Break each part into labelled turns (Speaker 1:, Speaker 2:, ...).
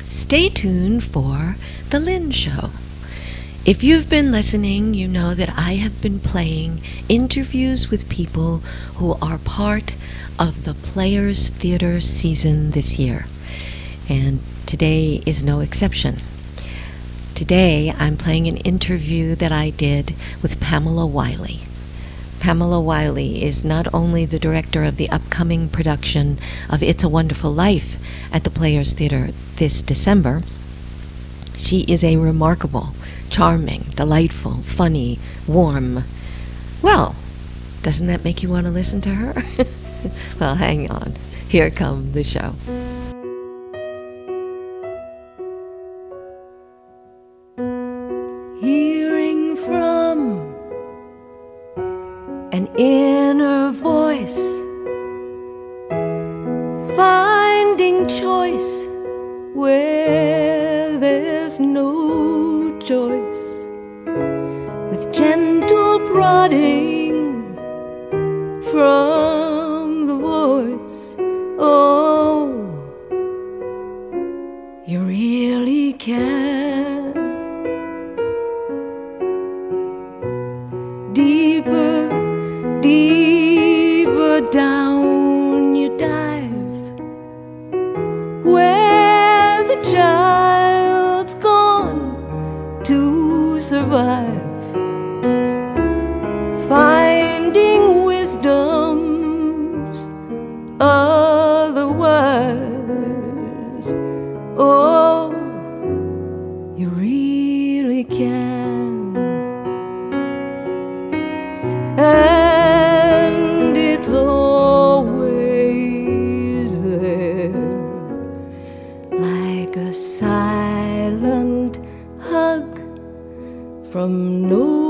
Speaker 1: Stay tuned for The Lynn Show. If you've been listening, you know that I have been playing interviews with people who are part of the Players Theater season this year. And today is no exception. Today I'm playing an interview that I did with Pamela Wiley. Pamela Wiley is not only the director of the upcoming production of It's a Wonderful Life at the Players Theater this December, she is a remarkable, charming, delightful, funny, warm. Well, doesn't that make you want to listen to her? Well, hang on. Here comes the show.
Speaker 2: Hearing from an inner voice, finding choice where there's no choice, with gentle prodding from the voice. Oh, you really can. Deeper, deeper down you dive, where the child's gone to survive, finding wisdom's otherwise. Oh, you really can. And it's always there, like a silent hug from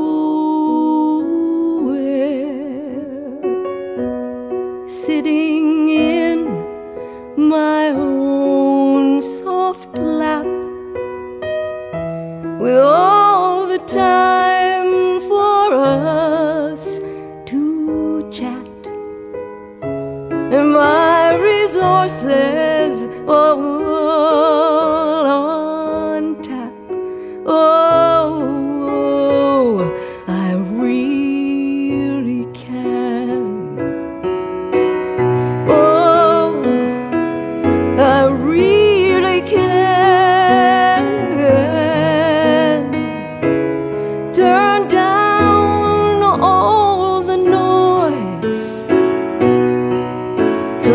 Speaker 2: nowhere, sitting in my own soft lap, with all the time for us to chat, and my resources all on tap. Oh, I really can. Oh, I really can. Turn down all the noise so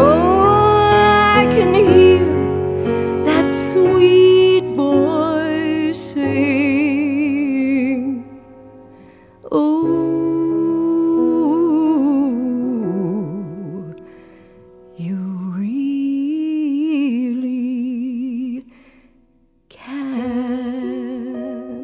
Speaker 2: I can hear that sweet voice sing. Oh, you really can.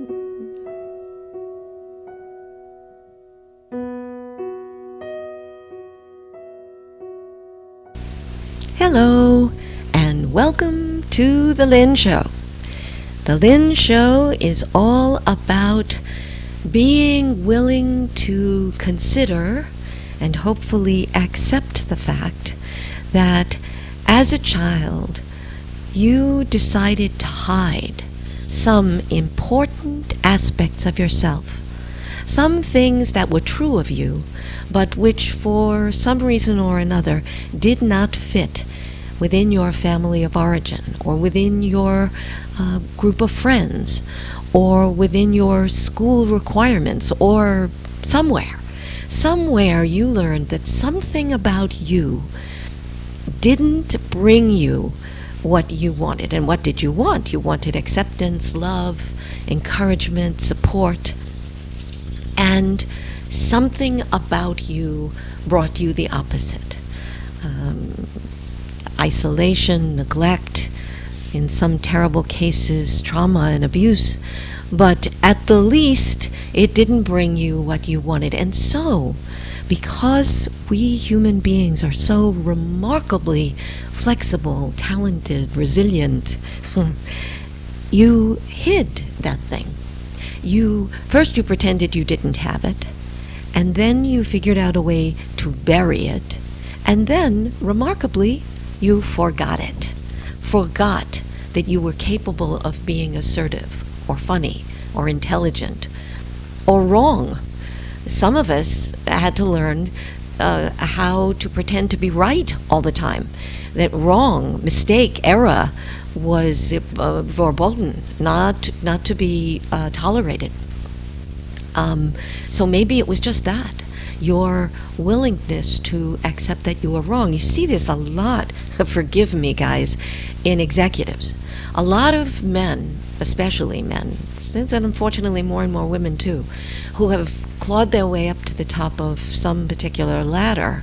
Speaker 1: Hello, and welcome to The Lynn Show. The Lynn Show is all about being willing to consider and hopefully accept the fact that as a child you decided to hide some important aspects of yourself, some things that were true of you, but which for some reason or another did not fit within your family of origin, or within your group of friends, or within your school requirements, or somewhere. Somewhere you learned that something about you didn't bring you what you wanted. And what did you want? You wanted acceptance, love, encouragement, support, and something about you brought you the opposite. Isolation, neglect, in some terrible cases, trauma and abuse. But at the least, it didn't bring you what you wanted. And so, because we human beings are so remarkably flexible, talented, resilient, you hid that thing. First you pretended you didn't have it, and then you figured out a way to bury it, and then, remarkably, you forgot it. Forgot that you were capable of being assertive or funny or intelligent or wrong. Some of us had to learn how to pretend to be right all the time. That wrong, mistake, error was verboten, not to be tolerated. So maybe it was just that, your willingness to accept that you were wrong. You see this a lot, forgive me guys, in executives. A lot of men, especially men, and unfortunately more and more women too, who have clawed their way up to the top of some particular ladder,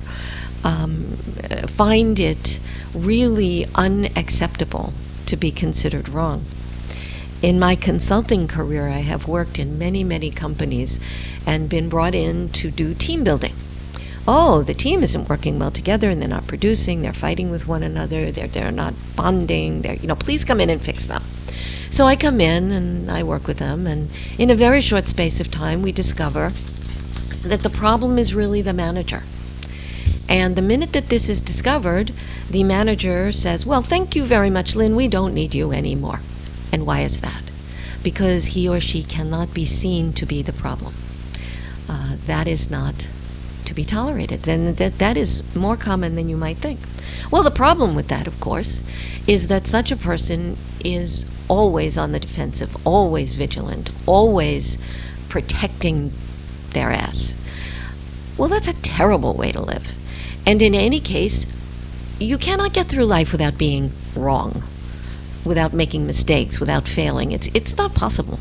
Speaker 1: find it really unacceptable to be considered wrong. In my consulting career, I have worked in many, many companies and been brought in to do team building. Oh, the team isn't working well together and they're not producing, they're fighting with one another, they're not bonding, please come in and fix them. So I come in and I work with them, and in a very short space of time we discover that the problem is really the manager. And the minute that this is discovered, the manager says, well, thank you very much, Lynn, we don't need you anymore. And why is that? Because he or she cannot be seen to be the problem. That is not to be tolerated. Then that is more common than you might think. Well, the problem with that, of course, is that such a person is always on the defensive, always vigilant, always protecting their ass. Well, that's a terrible way to live. And in any case, you cannot get through life without being wrong, without making mistakes, without failing. It's not possible.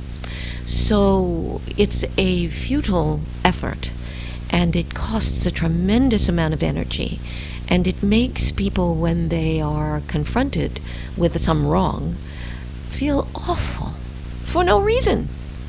Speaker 1: So it's a futile effort, and it costs a tremendous amount of energy, and it makes people, when they are confronted with some wrong, feel awful for no reason.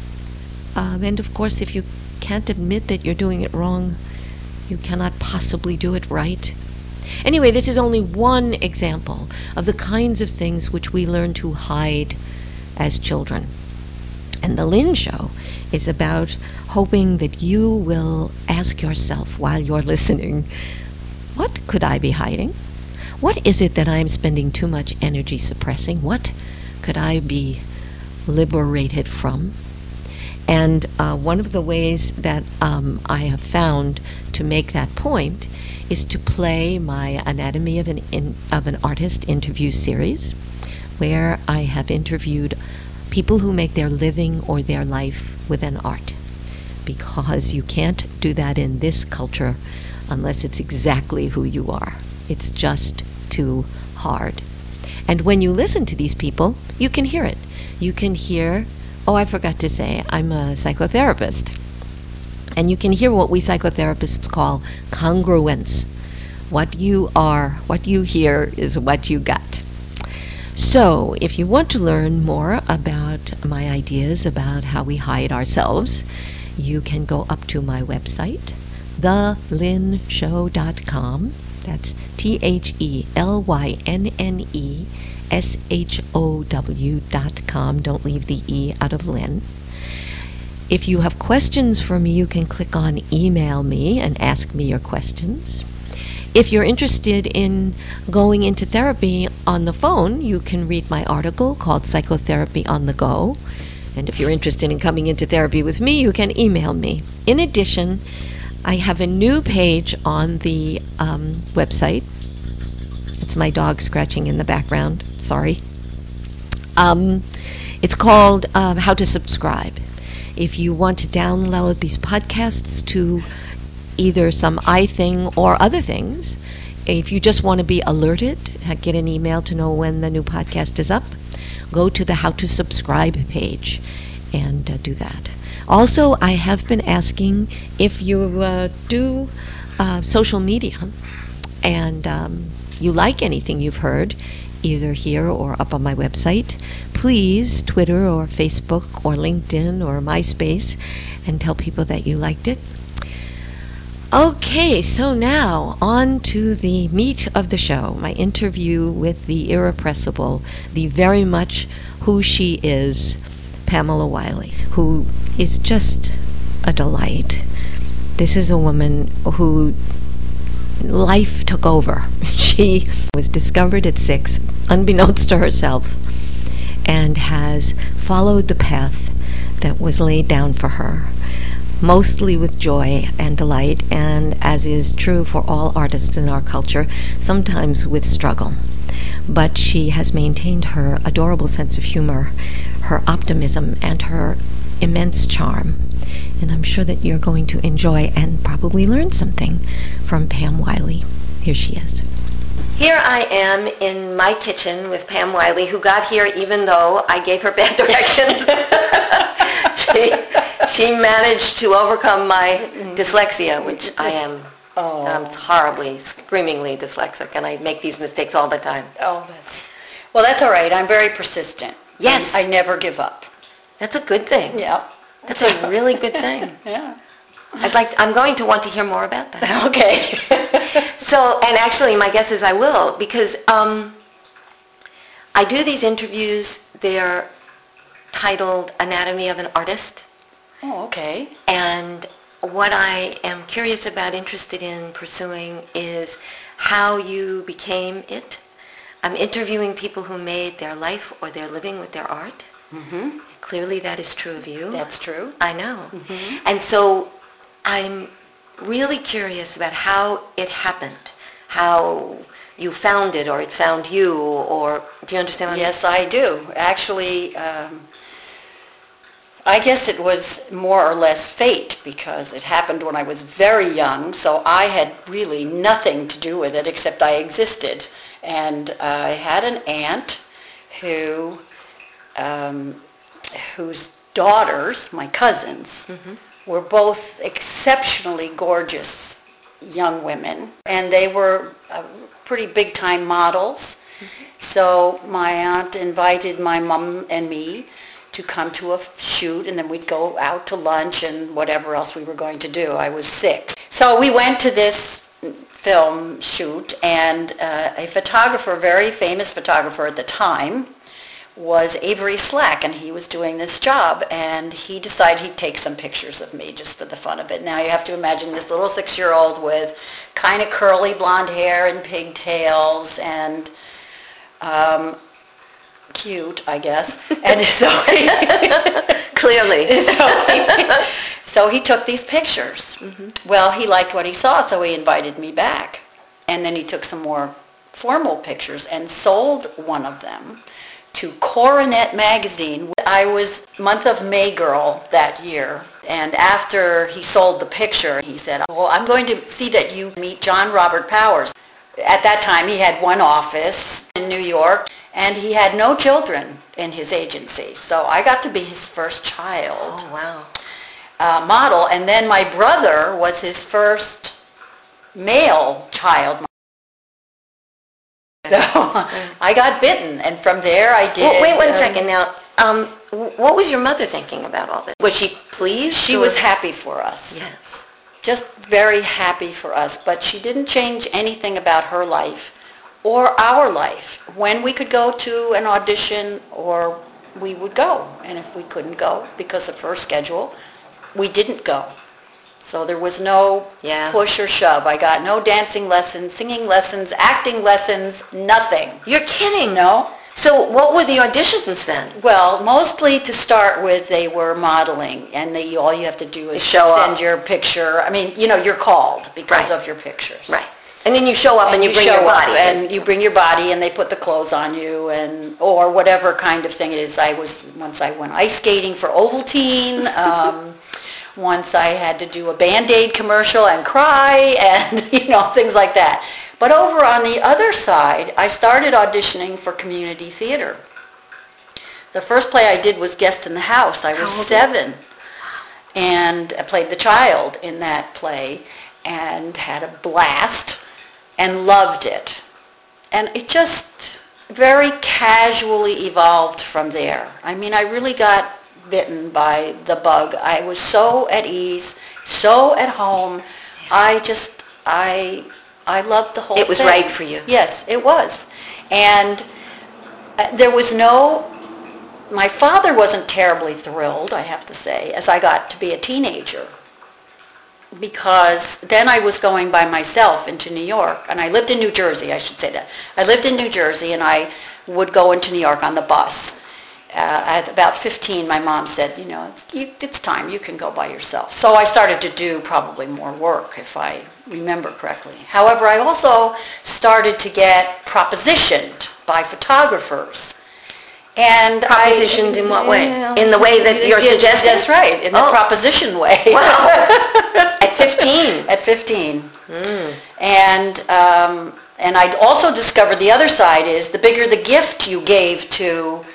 Speaker 1: And of course, if you can't admit that you're doing it wrong, you cannot possibly do it right. Anyway, this is only one example of the kinds of things which we learn to hide as children. And the Lynn Show is about hoping that you will ask yourself while you're listening, what could I be hiding? What is it that I'm spending too much energy suppressing? What could I be liberated from? And one of the ways that I have found to make that point is to play my Anatomy of an Artist interview series, where I have interviewed people who make their living or their life with an art, because you can't do that in this culture unless it's exactly who you are. It's just too hard. And when you listen to these people, you can hear it. You can hear, oh, I forgot to say, I'm a psychotherapist. And you can hear what we psychotherapists call congruence. What you are, what you hear is what you got. So, if you want to learn more about my ideas about how we hide ourselves, you can go up to my website, thelynshow.com. That's THELYNNESHOW.com. Don't leave the E out of Lynn. If you have questions for me, you can click on Email Me and ask me your questions. If you're interested in going into therapy on the phone, you can read my article called Psychotherapy on the Go. And if you're interested in coming into therapy with me, you can email me. In addition, I have a new page on the website. It's my dog scratching in the background. Sorry. It's called How to Subscribe. If you want to download these podcasts to either some iThing or other things, if you just want to be alerted, get an email to know when the new podcast is up, go to the How to Subscribe page and do that. Also, I have been asking if you do social media and you like anything you've heard, either here or up on my website, please Twitter or Facebook or LinkedIn or MySpace and tell people that you liked it. Okay, so now on to the meat of the show, my interview with the irrepressible, the very much who she is, Pamela Wiley, who is just a delight. This is a woman who life took over. She was discovered at 6, unbeknownst to herself, and has followed the path that was laid down for her, mostly with joy and delight, and as is true for all artists in our culture, sometimes with struggle. But she has maintained her adorable sense of humor, her optimism, and her immense charm. And I'm sure that you're going to enjoy and probably learn something from Pam Wiley. Here she is. Here I am in my kitchen with Pam Wiley, who got here even though I gave her bad directions. She managed to overcome my dyslexia, which I am horribly, screamingly dyslexic, and I make these mistakes all the time.
Speaker 3: That's all right. I'm very persistent.
Speaker 1: Yes.
Speaker 3: I never give up.
Speaker 1: That's a good thing.
Speaker 3: Yeah.
Speaker 1: That's a really good thing.
Speaker 3: Yeah.
Speaker 1: I'm going to want to hear more about that.
Speaker 3: Okay.
Speaker 1: So, and actually my guess is I will, because I do these interviews. They're titled Anatomy of an Artist.
Speaker 3: Oh, okay.
Speaker 1: And what I am curious about, interested in pursuing, is how you became it. I'm interviewing people who made their life or their living with their art.
Speaker 3: Mm-hmm.
Speaker 1: Clearly that is true of you.
Speaker 3: That's true.
Speaker 1: I know.
Speaker 3: Mm-hmm.
Speaker 1: And so I'm really curious about how it happened, how you found it or it found you, or do you understand what
Speaker 3: Yes, I do. Actually, I guess it was more or less fate, because it happened when I was very young, so I had really nothing to do with it except I existed. And I had an aunt who, whose daughters, my cousins, were both exceptionally gorgeous young women, and they were pretty big-time models. So my aunt invited my mom and me to come to a shoot, and then we'd go out to lunch and whatever else we were going to do. I was 6. So we went to this film shoot, and a photographer, a very famous photographer at the time, was Avery Slack, and he was doing this job, and he decided he'd take some pictures of me just for the fun of it. Now you have to imagine this little 6-year-old with kind of curly blonde hair and pigtails, and cute, I guess. And so
Speaker 1: Clearly.
Speaker 3: So he took these pictures. Well, he liked what he saw, so he invited me back. And then he took some more formal pictures and sold one of them to Coronet magazine. I was month of May girl that year, and after he sold the picture, he said, well, I'm going to see that you meet John Robert Powers. At that time, he had one office in New York, and he had no children in his agency. So I got to be his first child.
Speaker 1: Oh, wow.
Speaker 3: Model, and then my brother was his first male child. So I got bitten, and from there I did...
Speaker 1: Well, wait 1 second now. What was your mother thinking about all this? Was she pleased?
Speaker 3: She was happy for us.
Speaker 1: Yes.
Speaker 3: Just very happy for us, but she didn't change anything about her life or our life. When we could go to an audition, or we would go, and if we couldn't go because of her schedule, we didn't go. So there was no push or shove. I got no dancing lessons, singing lessons, acting lessons, nothing.
Speaker 1: You're kidding.
Speaker 3: No.
Speaker 1: So what were the auditions then?
Speaker 3: Well, mostly to start with, they were modeling, and all you have to do is send your picture. I mean, you're called because of your pictures.
Speaker 1: Right. And then you show up and you bring your body.
Speaker 3: And you bring your body, and they put the clothes on you, or whatever kind of thing it is. Once I went ice skating for Ovaltine. Once I had to do a Band-Aid commercial and cry, and things like that. But over on the other side, I started auditioning for community theater. The first play I did was Guest in the House. I was 7, and I played the child in that play, and had a blast, and loved it. And it just very casually evolved from there. I mean, I really got bitten by the bug. I was so at ease, so at home. I loved the whole thing.
Speaker 1: It was right for you.
Speaker 3: Yes, it was. And there was my father wasn't terribly thrilled, I have to say, as I got to be a teenager. Because then I was going by myself into New York, and I lived in New Jersey, I should say that. I lived in New Jersey, and I would go into New York on the bus. at about 15, my mom said, it's time. You can go by yourself. So I started to do probably more work, if I remember correctly. However, I also started to get propositioned by photographers. And
Speaker 4: Propositioned in what way? In the way that you're suggesting?
Speaker 3: That's right, in the proposition way.
Speaker 4: Wow. At 15?
Speaker 3: At 15. And I also discovered the other side is the bigger the gift you gave to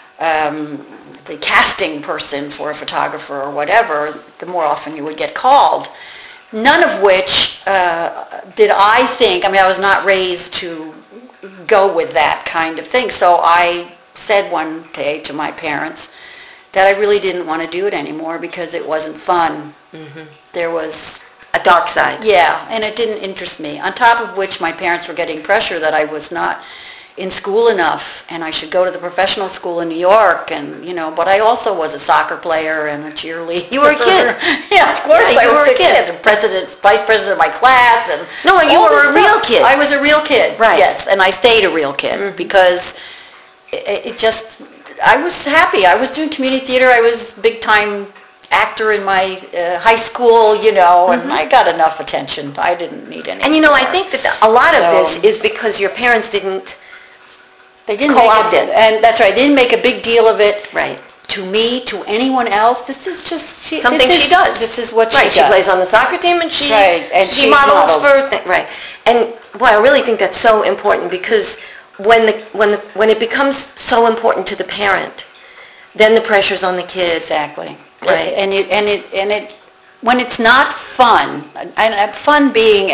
Speaker 3: the casting person for a photographer or whatever, the more often you would get called. None of which did I think, I was not raised to go with that kind of thing. So I said one day to my parents that I really didn't want to do it anymore because it wasn't fun. There was
Speaker 4: a dark side.
Speaker 3: Yeah, and it didn't interest me. On top of which my parents were getting pressure that I was not in school enough and I should go to the professional school in New York but I also was a soccer player and a cheerleader.
Speaker 4: You were a kid.
Speaker 3: Yeah, of course
Speaker 4: Yeah,
Speaker 3: I was
Speaker 4: a
Speaker 3: a kid. Vice president of my class and
Speaker 4: No, you
Speaker 3: all
Speaker 4: were
Speaker 3: this
Speaker 4: a real
Speaker 3: stuff.
Speaker 4: kid.
Speaker 3: I was a real kid.
Speaker 4: Right.
Speaker 3: Yes, and I stayed a real kid because it just, I was happy. I was doing community theater. I was a big time actor in my high school, and I got enough attention. I didn't need any
Speaker 4: And
Speaker 3: more.
Speaker 4: I think that a lot of this is because your parents didn't
Speaker 3: They didn't
Speaker 4: co-opt
Speaker 3: make
Speaker 4: it.
Speaker 3: And that's right. They didn't make a big deal of it.
Speaker 4: Right.
Speaker 3: To me, to anyone else, this is just
Speaker 4: Something she does.
Speaker 3: This is what
Speaker 4: Right,
Speaker 3: she does.
Speaker 4: she plays on the soccer team and she
Speaker 3: Right, and
Speaker 4: she
Speaker 3: she's
Speaker 4: models
Speaker 3: modeled.
Speaker 4: for right. And I really think that's so important because when it becomes so important to the parent, then the pressure's on the kid.
Speaker 3: Exactly.
Speaker 4: Right.
Speaker 3: And it when it's not fun, and fun being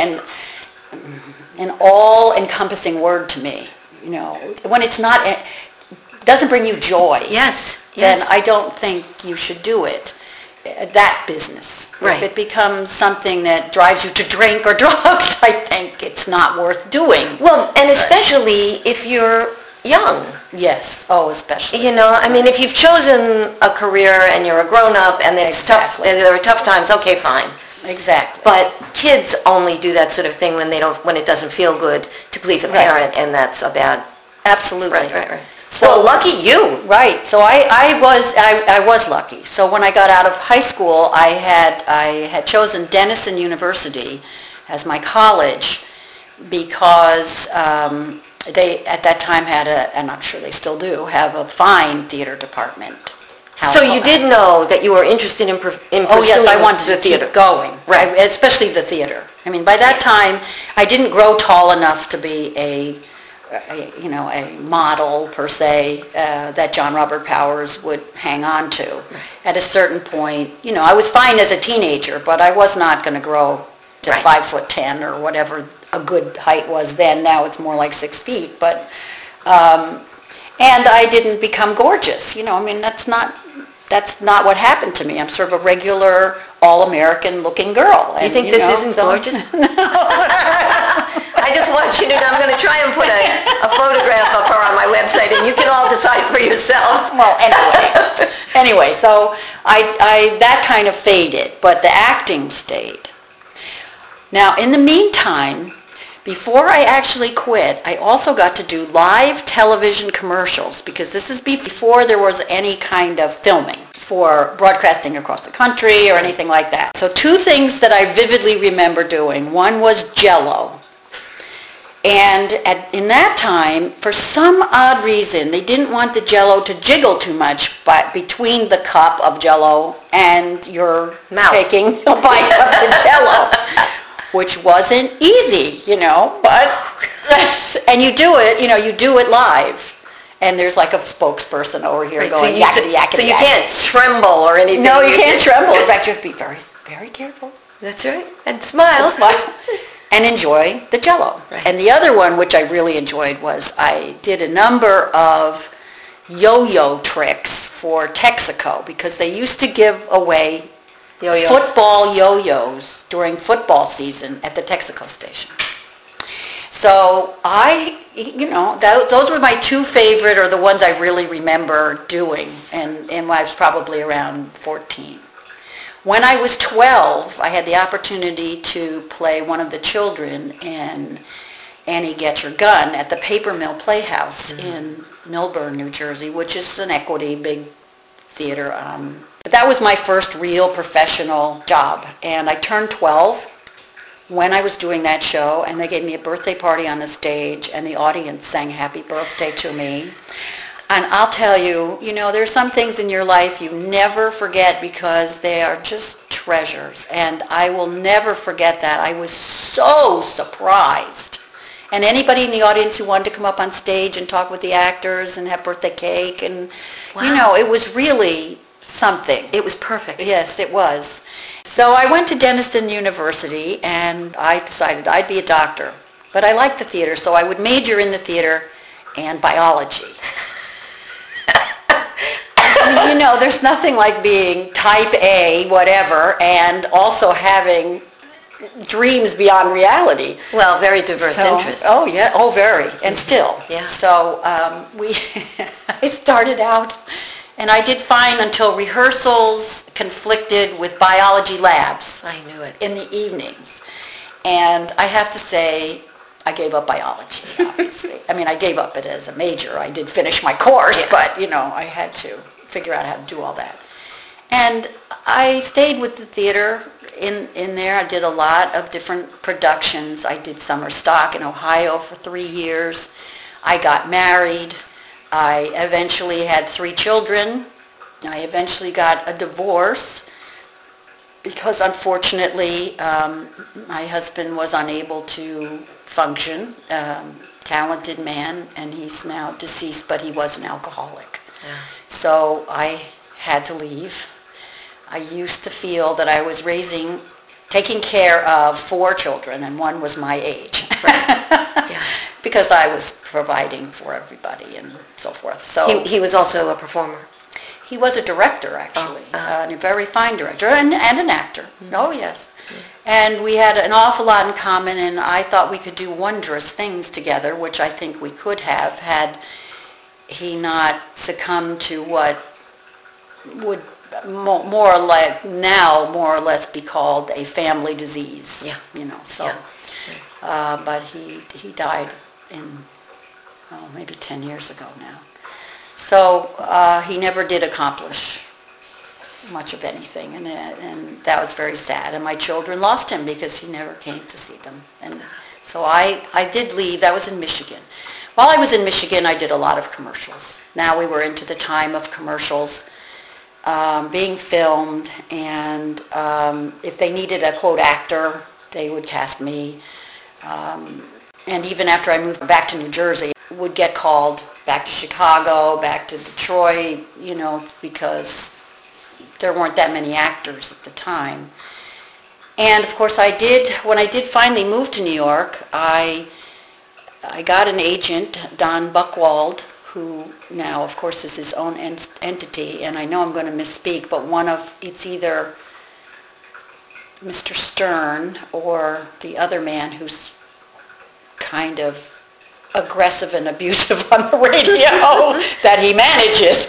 Speaker 3: an all-encompassing word to me, when it's not, doesn't bring you joy.
Speaker 4: Yes.
Speaker 3: Then
Speaker 4: Yes.
Speaker 3: I don't think you should do it. That business.
Speaker 4: Right.
Speaker 3: If it becomes something that drives you to drink or drugs, I think it's not worth doing.
Speaker 4: Well, and especially if you're young.
Speaker 3: Yes. Oh, especially.
Speaker 4: If you've chosen a career and you're a grown-up and it's
Speaker 3: Exactly.
Speaker 4: tough, there are tough times, okay, fine.
Speaker 3: Exactly.
Speaker 4: But kids only do that sort of thing when it doesn't feel good to please a
Speaker 3: Right.
Speaker 4: parent, and that's a bad.
Speaker 3: Absolutely.
Speaker 4: Right.
Speaker 3: So
Speaker 4: Well, lucky you.
Speaker 3: Right. So I was lucky. So when I got out of high school, I had chosen Denison University as my college because they at that time had and I'm sure they still do, have a fine theater department.
Speaker 4: So you did know that you were interested in pursuing
Speaker 3: Oh yes, I wanted
Speaker 4: the
Speaker 3: to
Speaker 4: theater.
Speaker 3: keep going.
Speaker 4: Right.
Speaker 3: Especially the theater. By that time, I didn't grow tall enough to be a model per se that John Robert Powers would hang on to. At a certain point, I was fine as a teenager, but I was not going to grow to
Speaker 4: Right.
Speaker 3: 5'10" or whatever a good height was then. Now it's more like 6 feet, but and I didn't become gorgeous. That's not what happened to me. I'm sort of a regular, all-American looking girl.
Speaker 4: You think this isn't gorgeous? I just want you to know I'm going to try and put a photograph of her on my website, and you can all decide for yourself.
Speaker 3: Well, anyway, so I that kind of faded, but the acting stayed. Now, in the meantime, before I actually quit, I also got to do live television commercials because this is before there was any kind of filming for broadcasting across the country or anything like that. So two things that I vividly remember doing. One was Jell-O. And in that time, for some odd reason, they didn't want the Jell-O to jiggle too much between the cup of Jell-O and your
Speaker 4: mouth
Speaker 3: taking a bite of the Jell-O, which wasn't easy, but, and you do it live. And there's like a spokesperson over here going yakety, yakety,
Speaker 4: So you can't tremble or anything.
Speaker 3: No, you can't tremble. In fact, you have to be very, very careful.
Speaker 4: That's right. And smile.
Speaker 3: And enjoy the Jell-O.
Speaker 4: Right.
Speaker 3: And the other one, which I really enjoyed, was I did a number of yo-yo tricks for Texaco because they used to give away
Speaker 4: Yo-yos.
Speaker 3: football yo-yos during football season at the Texaco station. So those were my two favorite, or the ones I really remember doing, and I was probably around 14. When I was 12, I had the opportunity to play one of the children in Annie Get Your Gun at the Paper Mill Playhouse in Millburn, New Jersey, which is an equity big theater. But that was my first real professional job. And I turned 12 when I was doing that show, and they gave me a birthday party on the stage, and the audience sang happy birthday to me. And I'll tell you, there's some things in your life you never forget because they are just treasures. And I will never forget that. I was so surprised. And anybody in the audience who wanted to come up on stage and talk with the actors and have birthday cake, and,
Speaker 4: Wow.
Speaker 3: it was really something.
Speaker 4: It was perfect.
Speaker 3: Yes, it was. So I went to Denison University, and I decided I'd be a doctor. But I liked the theater, so I would major in the theater and biology. There's nothing like being type A, whatever, and also having dreams beyond reality.
Speaker 4: Well, very diverse interests.
Speaker 3: Oh, yeah. Oh, very. And still.
Speaker 4: Yeah.
Speaker 3: So I started out, and I did fine until rehearsals conflicted with biology labs.
Speaker 4: I knew it.
Speaker 3: In the evenings. And I have to say, I gave up biology, obviously. I mean, I gave up it as a major. I did finish my course,
Speaker 4: Yeah.
Speaker 3: but, I had to figure out how to do all that. And I stayed with the theater in there. I did a lot of different productions. I did summer stock in Ohio for 3 years. I got married. I eventually had 3 children. I eventually got a divorce because, unfortunately, my husband was unable to function. Talented man, and he's now deceased, but he was an alcoholic.
Speaker 4: Yeah.
Speaker 3: So I had to leave. I used to feel that I was taking care of 4 children, and one was my age.
Speaker 4: Yeah.
Speaker 3: Because I was providing for everybody and so forth. So
Speaker 4: He was also a performer.
Speaker 3: he was a director, actually, and a very fine director, and an actor. Mm-hmm. Oh, yes. Mm-hmm. And we had an awful lot in common, and I thought we could do wondrous things together, which I think we could have had he not succumbed to what would more or less be called a family disease.
Speaker 4: Yeah.
Speaker 3: So.
Speaker 4: Yeah.
Speaker 3: But he died maybe 10 years ago now. So he never did accomplish much of anything, and that was very sad. And my children lost him because he never came to see them. And so I did leave. That was in Michigan. While I was in Michigan, I did a lot of commercials. Now we were into the time of commercials being filmed, and if they needed a, quote, actor, they would cast me. And even after I moved back to New Jersey, would get called back to Chicago, back to Detroit, because there weren't that many actors at the time. And of course when I did finally move to New York, I got an agent, Don Buchwald, who now of course is his own entity, and I know I'm going to misspeak, but it's either Mr. Stern or the other man who's kind of aggressive and abusive on the radio that he manages,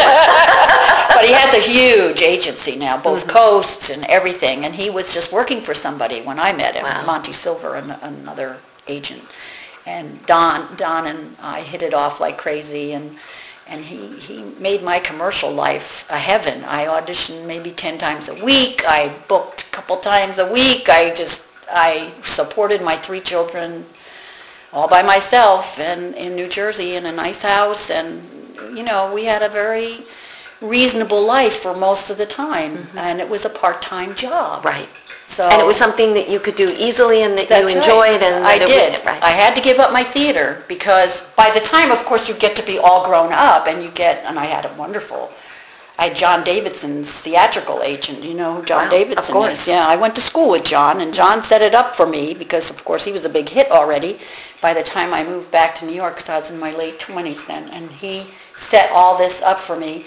Speaker 3: but he has a huge agency now, both coasts and everything, and he was just working for somebody when I met him.
Speaker 4: Wow.
Speaker 3: Monty Silver, another agent, and Don and I hit it off like crazy, and he made my commercial life a heaven. I auditioned maybe 10 times a week. I booked a couple times a week. I supported my 3 children all by myself and in New Jersey in a nice house, and we had a very reasonable life for most of the time, and it was a part-time job.
Speaker 4: Right.
Speaker 3: So,
Speaker 4: and it was something that you could do easily and that you enjoyed.
Speaker 3: Right.
Speaker 4: And
Speaker 3: I
Speaker 4: that
Speaker 3: did.
Speaker 4: Right.
Speaker 3: I had to give up my theater because by the time, of course, you get to be all grown up, and I had a wonderful. I had John Davidson's theatrical agent. You know who John
Speaker 4: Wow,
Speaker 3: Davidson
Speaker 4: of course.
Speaker 3: is? Yeah, I went to school with John, and John set it up for me because, of course, he was a big hit already by the time I moved back to New York, because I was in my late 20s then, and he set all this up for me.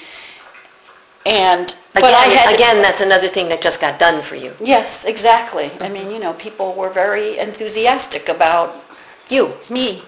Speaker 3: And
Speaker 4: Again, that's another thing that just got done for you.
Speaker 3: Yes, exactly. I mean, people were very enthusiastic about me.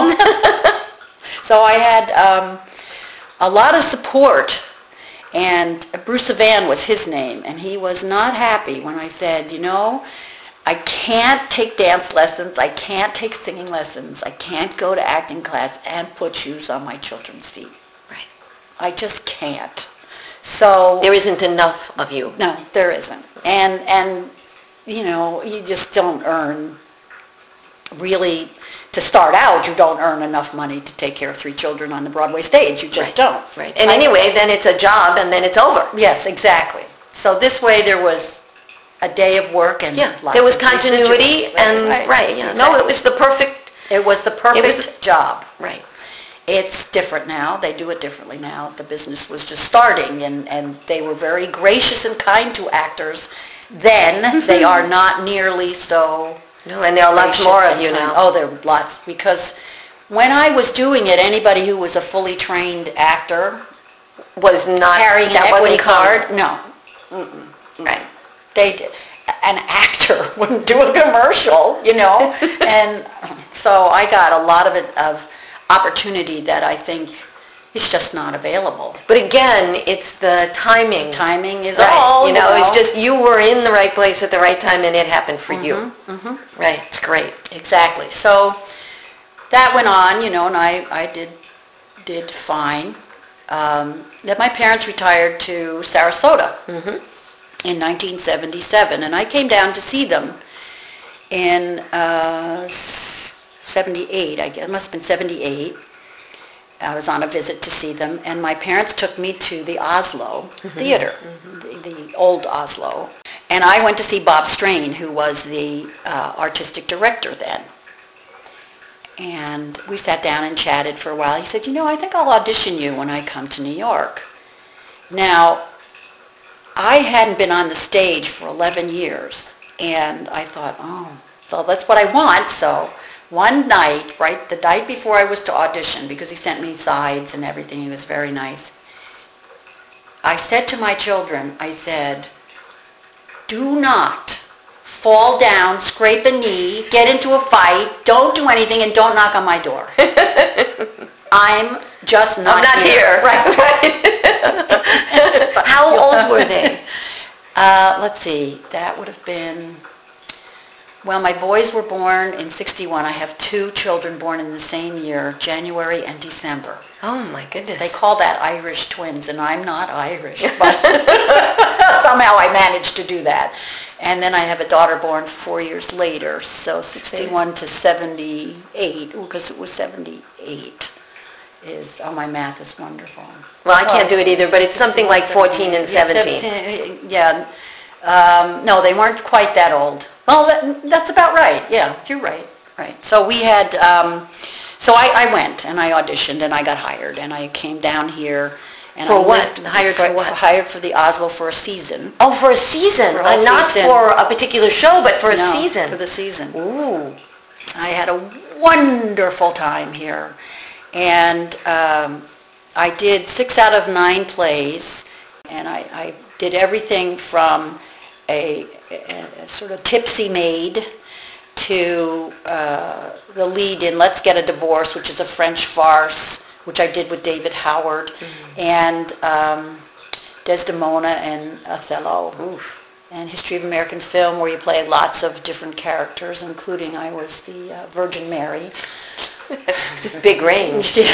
Speaker 3: So I had a lot of support, and Bruce Savan was his name, and he was not happy when I said, I can't take dance lessons, I can't take singing lessons, I can't go to acting class and put shoes on my children's feet.
Speaker 4: Right.
Speaker 3: I just can't. So
Speaker 4: There isn't enough of you.
Speaker 3: no, there isn't. And you know, you just don't earn, really, to start out, you don't earn enough money to take care of 3 children on the Broadway stage. You just don't.
Speaker 4: Right. And anyway, then it's a job and then it's over.
Speaker 3: Yes, exactly. So this way there was a day of work and
Speaker 4: Yeah,
Speaker 3: lots
Speaker 4: there was
Speaker 3: of
Speaker 4: continuity
Speaker 3: residuals.
Speaker 4: and, right, yeah. No,
Speaker 3: exactly.
Speaker 4: it was the perfect,
Speaker 3: It was the perfect job.
Speaker 4: right.
Speaker 3: It's different now. They do it differently now. The business was just starting, and they were very gracious and kind to actors then. They are not nearly so
Speaker 4: No, and there are lots
Speaker 3: gracious
Speaker 4: more of
Speaker 3: and
Speaker 4: you
Speaker 3: kind.
Speaker 4: now.
Speaker 3: Oh, there are lots. Because when I was doing it, anybody who was a fully trained actor
Speaker 4: Was not,
Speaker 3: carrying an
Speaker 4: that
Speaker 3: equity
Speaker 4: wasn't common.
Speaker 3: card, no.
Speaker 4: Right.
Speaker 3: An actor wouldn't do a commercial, you know, and so I got a lot of opportunity that I think is just not available.
Speaker 4: But again, it's the timing.
Speaker 3: Timing is
Speaker 4: Right.
Speaker 3: all,
Speaker 4: You know, it's just you were in the right place at the right time and it happened for you. Right, it's great.
Speaker 3: Exactly. So that went on, you know, and I did fine. Then my parents retired to Sarasota in 1977, and I came down to see them in 78, I guess. It must have been 78. I was on a visit to see them, and my parents took me to the Oslo Theater, the old Oslo. And I went to see Bob Strain, who was the artistic director then. And we sat down and chatted for a while. He said, you know, I think I'll audition you when I come to New York. Now, I hadn't been on the stage for 11 years, and I thought, oh, so that's what I want. So one night, right, the night before I was to audition, because he sent me sides and everything, he was very nice, I said to my children, I said, do not fall down, scrape a knee, get into a fight, don't do anything, and don't knock on my door. I'm just not,
Speaker 4: I'm not here.
Speaker 3: Right.
Speaker 4: How old were they?
Speaker 3: Let's see, that would have been, well, my boys were born in 61. I have 2 children born in the same year, January and December.
Speaker 4: Oh my goodness.
Speaker 3: They call that Irish twins, and I'm not Irish, but somehow I managed to do that. And then I have a daughter born 4 years later, so 61 to 78, because it was 78 is, oh, my math is wonderful.
Speaker 4: Well, I can't do it either, but it's something like 14 and 17.
Speaker 3: 17, yeah. No, they weren't quite that old. Well, that's about right. Yeah, you're right. Right. So we had, so I went and I auditioned and I got hired and I came down here. And
Speaker 4: For
Speaker 3: I
Speaker 4: what?
Speaker 3: lived-
Speaker 4: Hired for what?
Speaker 3: Hired for the Oslo for a season.
Speaker 4: Oh, for a season.
Speaker 3: For a
Speaker 4: Not
Speaker 3: season.
Speaker 4: for a particular show, but for a
Speaker 3: No,
Speaker 4: season.
Speaker 3: for the season.
Speaker 4: Ooh.
Speaker 3: I had a wonderful time here. And I did 6 out of 9 plays, and I did everything from a sort of tipsy maid to the lead in Let's Get a Divorce, which is a French farce, which I did with David Howard, and Desdemona and Othello.
Speaker 4: Oof.
Speaker 3: And History of American Film, where you play lots of different characters, including I was the Virgin Mary.
Speaker 4: Big range.
Speaker 3: So,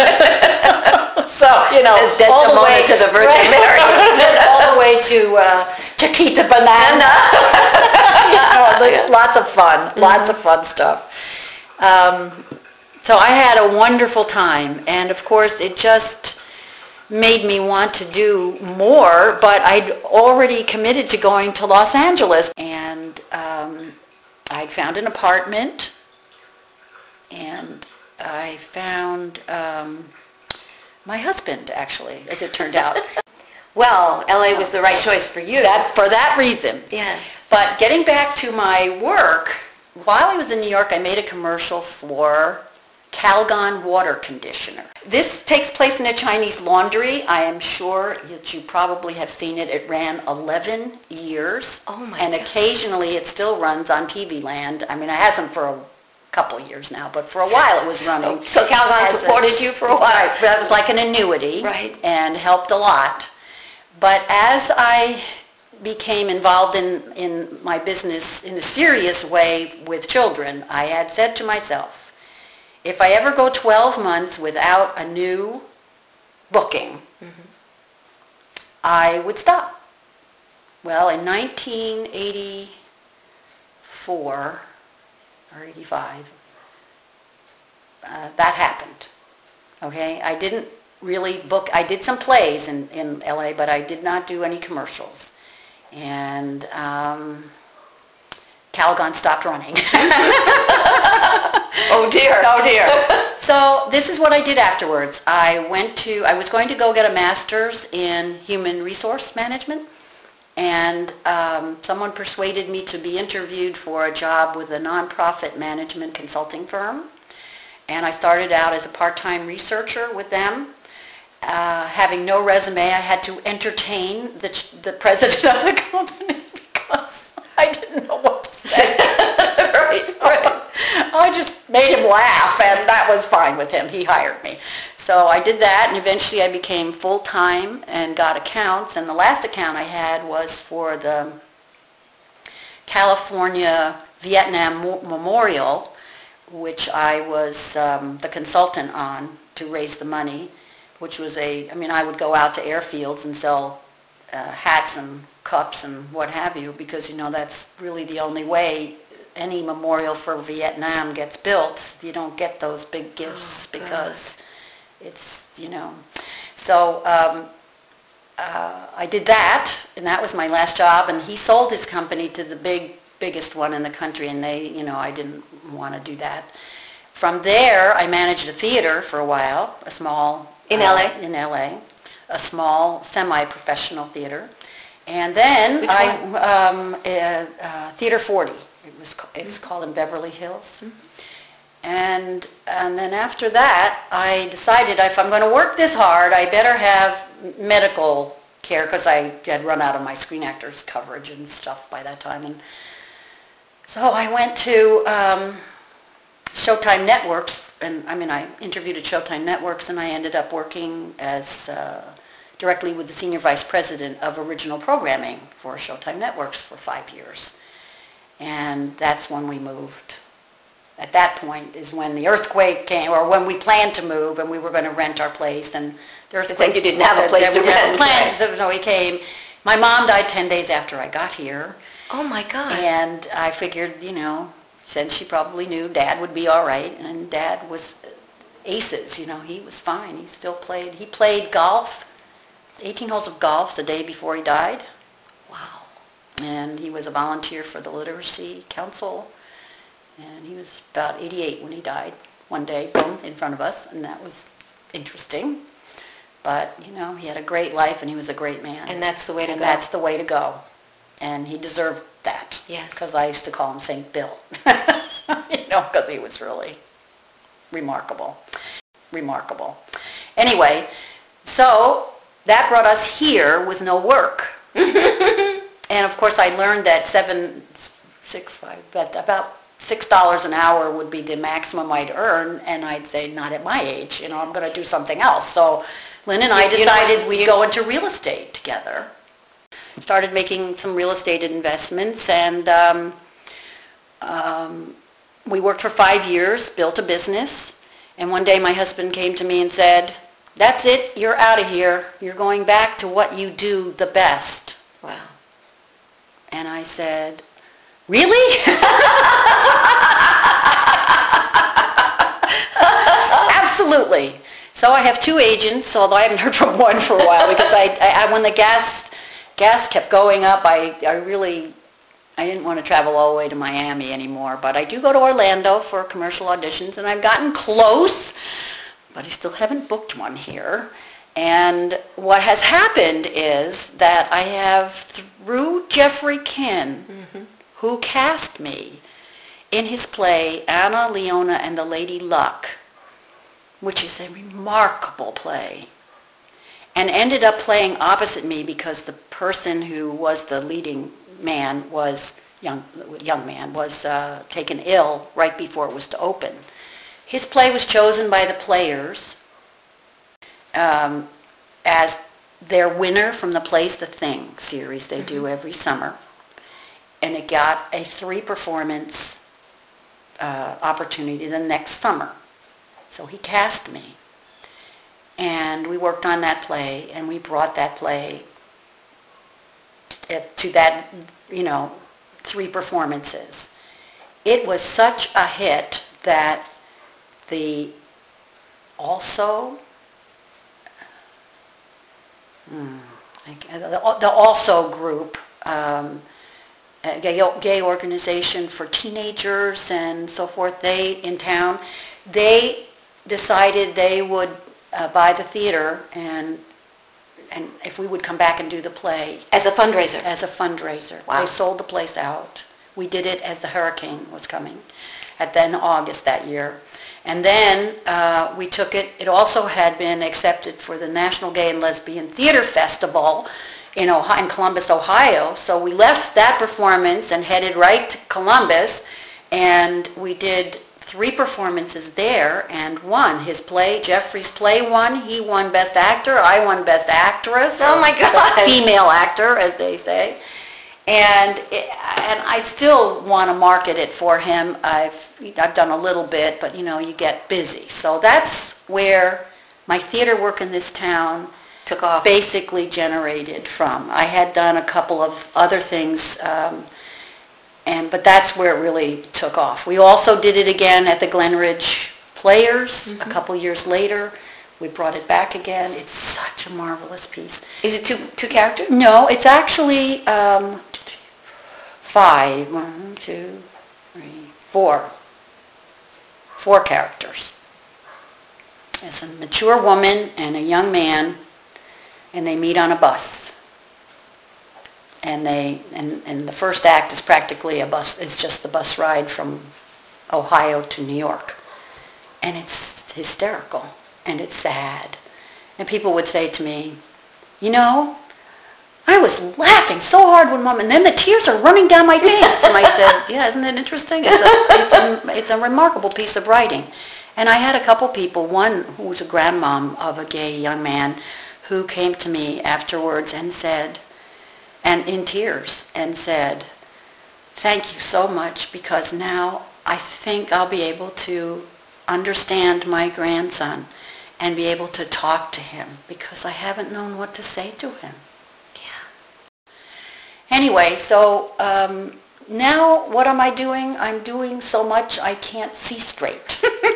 Speaker 3: you know,
Speaker 4: As
Speaker 3: all the
Speaker 4: Desdemona
Speaker 3: way
Speaker 4: to the Virgin Mary.
Speaker 3: all the way to Chiquita Banana. You know, there's lots of fun, lots of fun stuff. So I had a wonderful time, and of course it just made me want to do more, but I'd already committed to going to Los Angeles, and I'd found an apartment, and I found my husband, actually, as it turned out.
Speaker 4: Well, LA was the right choice for you.
Speaker 3: For that reason.
Speaker 4: Yes.
Speaker 3: But getting back to my work, while I was in New York, I made a commercial for Calgon water conditioner. This takes place in a Chinese laundry. I am sure that you probably have seen it. It ran 11 years.
Speaker 4: Oh my
Speaker 3: And
Speaker 4: God.
Speaker 3: occasionally it still runs on TV Land. I mean, it hasn't for a couple of years now, but for a while it was running.
Speaker 4: So Calgon
Speaker 3: as a-
Speaker 4: supported you for a while.
Speaker 3: Right, that was like an annuity.
Speaker 4: Right.
Speaker 3: And helped a lot. But as I became involved in my business in a serious way with children, I had said to myself, if I ever go 12 months without a new booking, I would stop. Well, in 1984 or 85, that happened. Okay, I didn't really book. I did some plays in LA, but I did not do any commercials. And Calgon stopped running.
Speaker 4: Oh dear.
Speaker 3: Oh dear. So this is what I did afterwards. I was going to go get a master's in human resource management, and someone persuaded me to be interviewed for a job with a nonprofit management consulting firm. And I started out as a part-time researcher with them. Having no resume, I had to entertain the president of the company because I didn't know what to say. Right. I just made him laugh, and that was fine with him. He hired me. So I did that, and eventually I became full-time and got accounts. And the last account I had was for the California Vietnam Memorial, which I was the consultant on to raise the money, which was I would go out to airfields and sell hats and cups and what have you, because, that's really the only way any memorial for Vietnam gets built. You don't get those big gifts because it's, So I did that, and that was my last job, and he sold his company to the biggest one in the country, and I didn't want to do that. From there, I managed a theater for a while, a small...
Speaker 4: In LA?
Speaker 3: In LA, a small semi-professional theater. And then Theater 40. It's called in Beverly Hills. And then after that, I decided if I'm going to work this hard, I better have medical care, because I had run out of my Screen Actors coverage and stuff by that time. And so I went to Showtime Networks, and I interviewed at Showtime Networks, and I ended up working as directly with the senior vice president of original programming for Showtime Networks for 5 years. And that's when we moved. At that point is when the earthquake came, or when we planned to move, and we were going to rent our place, and the earthquake...
Speaker 4: You didn't have a place to rent.
Speaker 3: So we came. My mom died 10 days after I got here.
Speaker 4: Oh my God.
Speaker 3: And I figured, since she probably knew Dad would be all right, and Dad was aces, he was fine. He still played. He played golf, 18 holes of golf the day before he died.
Speaker 4: Wow.
Speaker 3: And he was a volunteer for the Literacy Council, and he was about 88 when he died, one day, boom, in front of us, and that was interesting. But, he had a great life, and he was a great man.
Speaker 4: And that's the way to go.
Speaker 3: That's the way to go. And he deserved that.
Speaker 4: Yes.
Speaker 3: Because I used to call him St. Bill. Because he was really remarkable. Remarkable. Anyway, so that brought us here with no work. And of course I learned that about $6 an hour would be the maximum I'd earn, and I'd say, not at my age, I'm going to do something else. So Lynn and I decided we'd go into real estate together. Started making some real estate investments, and we worked for 5 years, built a business, and one day my husband came to me and said, that's it, you're out of here. You're going back to what you do the best.
Speaker 4: Wow.
Speaker 3: And I said, really? Absolutely. So I have 2 agents, although I haven't heard from one for a while, because when the gas kept going up, I didn't want to travel all the way to Miami anymore. But I do go to Orlando for commercial auditions, and I've gotten close, but I still haven't booked one here. And what has happened is that I have, through Jeffrey Kinn, who cast me in his play Anna, Leona, and the Lady Luck, which is a remarkable play, and ended up playing opposite me because the person who was the leading man was, young man, was taken ill right before it was to open. His play was chosen by the players as their winner from the Plays the Thing series they do every summer. And it got a 3-performance opportunity the next summer. So he cast me. And we worked on that play, and we brought that play to that, 3 performances. It was such a hit that the Also group, a gay organization for teenagers and so forth, in town, they decided they would buy the theater and if we would come back and do the play.
Speaker 4: As a fundraiser?
Speaker 3: As a fundraiser.
Speaker 4: Wow.
Speaker 3: They sold the place out. We did it as the hurricane was coming, in August that year. And then we took it. It also had been accepted for the National Gay and Lesbian Theater Festival in Columbus, Ohio. So we left that performance and headed right to Columbus, and we did 3 performances there and won. His play, Jeffrey's play, won. He won Best Actor. I won Best Actress.
Speaker 4: Oh my God!
Speaker 3: Female actor, as they say. And I still want to market it for him. I've done a little bit, but you get busy. So that's where my theater work in this town
Speaker 4: Took off.
Speaker 3: basically generated from. I had done a couple of other things, but that's where it really took off. We also did it again at the Glenridge Players a couple years later. We brought it back again. It's such a marvelous piece.
Speaker 4: Is it two characters?
Speaker 3: No, it's actually 5. 1, 2, 3, 4. 4 characters. It's a mature woman and a young man, and they meet on a bus. And the first act is practically it's just the bus ride from Ohio to New York. And it's hysterical, and it's sad. And people would say to me, I was laughing so hard one moment, and then the tears are running down my face. And I said, yeah, isn't it interesting? It's a remarkable piece of writing. And I had a couple people, one who was a grandmom of a gay young man, who came to me afterwards and said, and in tears, and said, thank you so much, because now I think I'll be able to understand my grandson and be able to talk to him, because I haven't known what to say to him. Anyway, so now what am I doing? I'm doing so much I can't see straight.